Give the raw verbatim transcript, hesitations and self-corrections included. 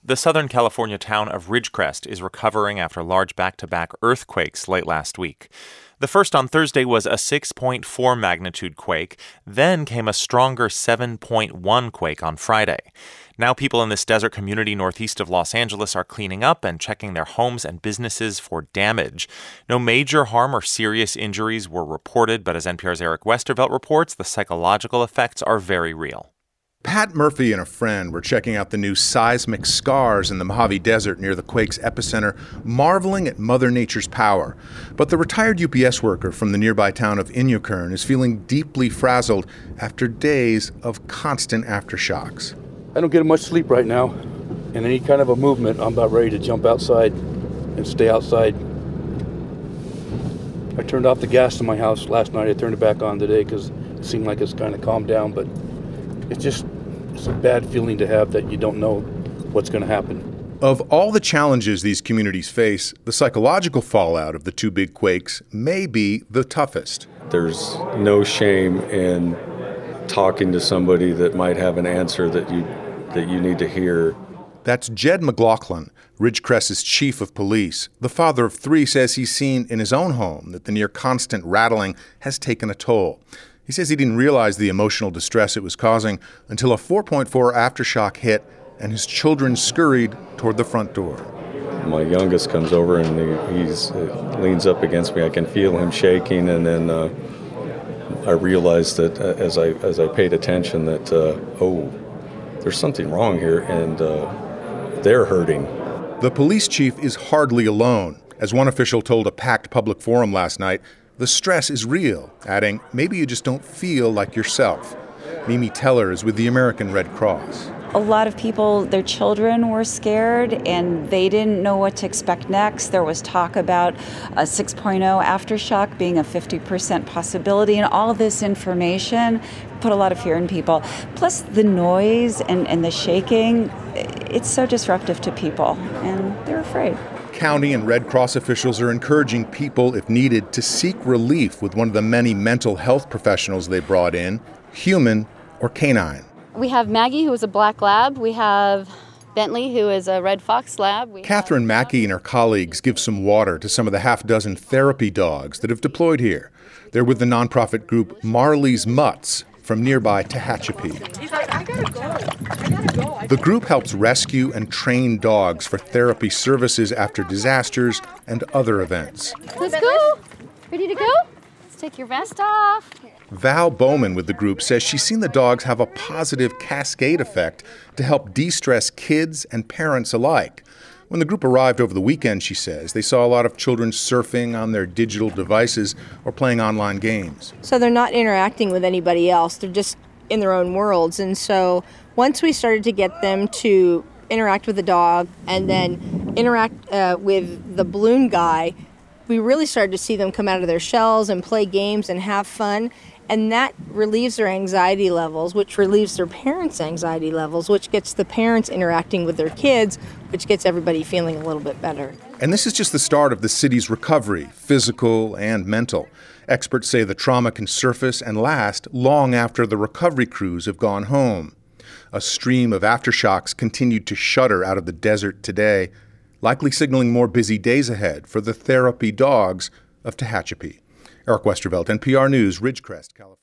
The Southern California town of Ridgecrest is recovering after large back-to-back earthquakes late last week. The first on Thursday was a six point four magnitude quake. Then came a stronger seven point one quake on Friday. Now people in this desert community northeast of Los Angeles are cleaning up and checking their homes and businesses for damage. No major harm or serious injuries were reported, but as N P R's Eric Westervelt reports, the psychological effects are very real. Pat Murphy and a friend were checking out the new seismic scars in the Mojave Desert near the quake's epicenter, marveling at Mother Nature's power. But the retired U P S worker from the nearby town of Inyokern is feeling deeply frazzled after days of constant aftershocks. I don't get much sleep right now, and any kind of a movement, I'm about ready to jump outside and stay outside. I turned off the gas in my house last night. I turned it back on today because it seemed like it's kind of calmed down, but it's just it's a bad feeling to have that you don't know what's going to happen. Of all the challenges these communities face, the psychological fallout of the two big quakes may be the toughest. There's no shame in talking to somebody that might have an answer that you that you need to hear. That's Jed McLaughlin, Ridgecrest's chief of police. The father of three says he's seen in his own home that the near constant rattling has taken a toll. He says he didn't realize the emotional distress it was causing until a four point four aftershock hit and his children scurried toward the front door. My youngest comes over and he he's, uh, leans up against me. I can feel him shaking, and then uh, I realized that uh, as I as I paid attention that, uh, oh, there's something wrong here, and uh, they're hurting. The police chief is hardly alone. As one official told a packed public forum last night, the stress is real, adding, maybe you just don't feel like yourself. Mimi Teller is with the American Red Cross. A lot of people, their children were scared and they didn't know what to expect next. There was talk about a six point oh aftershock being a fifty percent possibility, and all this information put a lot of fear in people. Plus the noise and, and the shaking, it's so disruptive to people, and they're afraid. County and Red Cross officials are encouraging people, if needed, to seek relief with one of the many mental health professionals they brought in, human or canine. We have Maggie, who is a black lab. We have Bentley, who is a red fox lab. We Catherine Mackey and her colleagues give some water to some of the half dozen therapy dogs that have deployed here. They're with the nonprofit group Marley's Mutts from nearby Tehachapi. He's like, I gotta go. I gotta go. I the group helps rescue and train dogs for therapy services after disasters and other events. Let's go. Ready to go? Let's take your vest off. Val Bowman with the group says she's seen the dogs have a positive cascade effect to help de-stress kids and parents alike. When the group arrived over the weekend, she says, they saw a lot of children surfing on their digital devices or playing online games. So they're not interacting with anybody else. They're just in their own worlds. And so once we started to get them to interact with the dog and then interact uh, with the balloon guy, we really started to see them come out of their shells and play games and have fun. And that relieves their anxiety levels, which relieves their parents' anxiety levels, which gets the parents interacting with their kids, which gets everybody feeling a little bit better. And this is just the start of the city's recovery, physical and mental. Experts say the trauma can surface and last long after the recovery crews have gone home. A stream of aftershocks continued to shudder out of the desert today, likely signaling more busy days ahead for the therapy dogs of Tehachapi. Eric Westervelt, N P R News, Ridgecrest, California.